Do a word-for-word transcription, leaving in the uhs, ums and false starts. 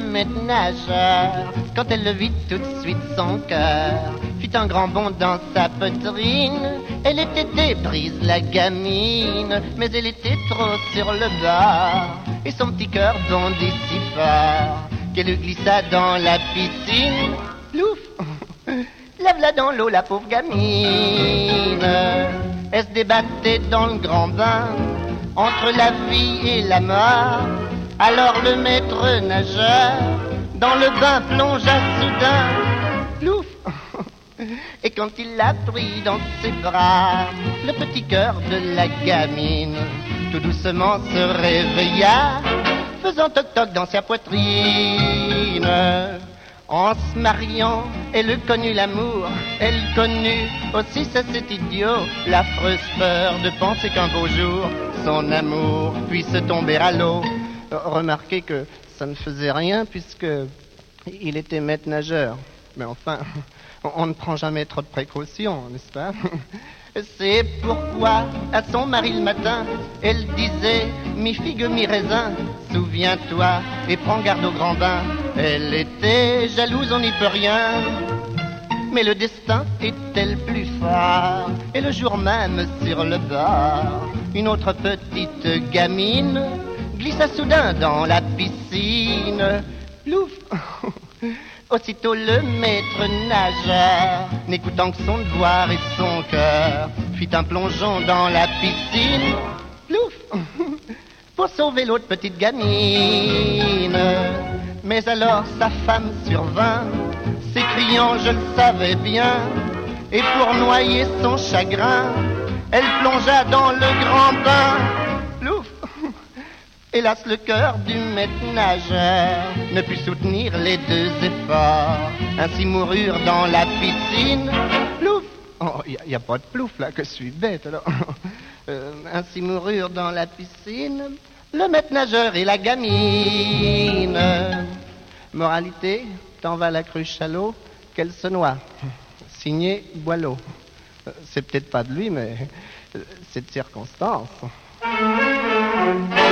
maître nageur, quand elle le vit tout de suite son cœur fit un grand bond dans sa poitrine. Elle était déprise la gamine, mais elle était trop sur le bord, et son petit cœur bondit si fort qu'elle glissa dans la piscine. Plouf! Lave-la dans l'eau la pauvre gamine. Elle se débattait dans le grand bain entre la vie et la mort. Alors le maître nageur dans le bain plongea soudain. Plouf! Et quand il l'a pris dans ses bras, le petit cœur de la gamine tout doucement se réveilla, faisant toc-toc dans sa poitrine. En se mariant, elle connut l'amour, elle connut aussi, ça c'est idiot, l'affreuse peur de penser qu'un beau jour son amour puisse tomber à l'eau. Remarquez que ça ne faisait rien puisque il était maître nageur. Mais enfin, on ne prend jamais trop de précautions, n'est-ce pas? C'est pourquoi à son mari le matin, elle disait « Mi figue, mi raisin, souviens-toi et prends garde au grand bain ». Elle était jalouse, on n'y peut rien, mais le destin était le plus fort. Et le jour même sur le bord, une autre petite gamine glissa soudain dans la piscine. Plouf! Aussitôt le maître nageur, n'écoutant que son devoir et son cœur, fit un plongeon dans la piscine. Plouf! Pour sauver l'autre petite gamine. Mais alors sa femme survint, s'écriant je le savais bien, et pour noyer son chagrin, elle plongea dans le grand bain. Plouf! Hélas, le cœur du maître nageur ne put soutenir les deux efforts. Ainsi moururent dans la piscine. Plouf! Oh, il n'y a, a pas de plouf là, que je suis bête alors. euh, ainsi moururent dans la piscine le maître nageur et la gamine. Moralité, t'en vas la cruche à l'eau, qu'elle se noie. Signé Boileau. C'est peut-être pas de lui, mais c'est de circonstance.